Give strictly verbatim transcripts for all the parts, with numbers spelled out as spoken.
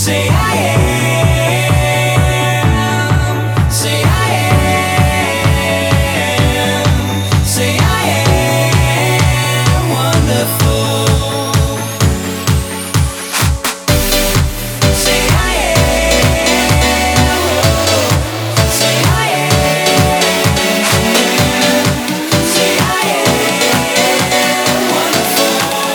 Say I am. Say I am. Say I am wonderful. Say I am. Say I am. Say I am wonderful.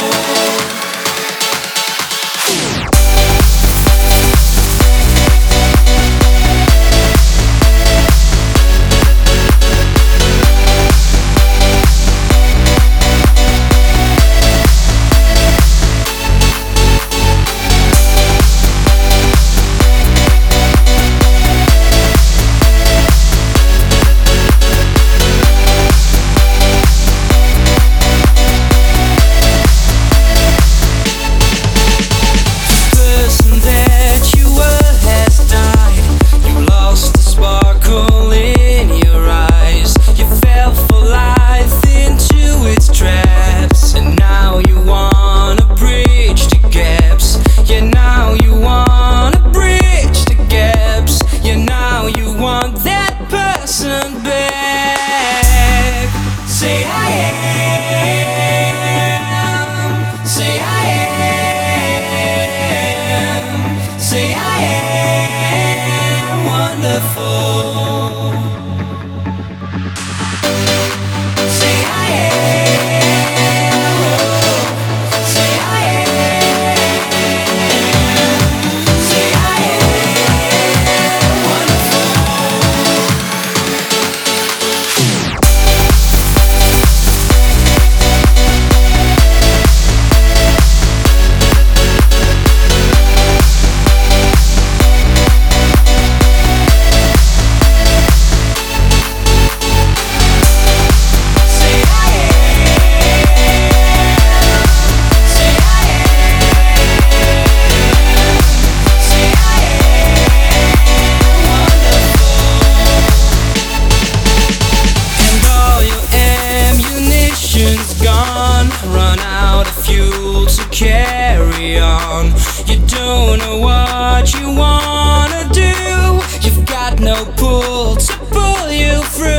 Say I am. Say I am. Say I am wonderful. Say I am. Say I am. Say I am wonderful. Gone, run out of fuel to carry on. You don't know what you wanna do. You've got no pull to pull you through.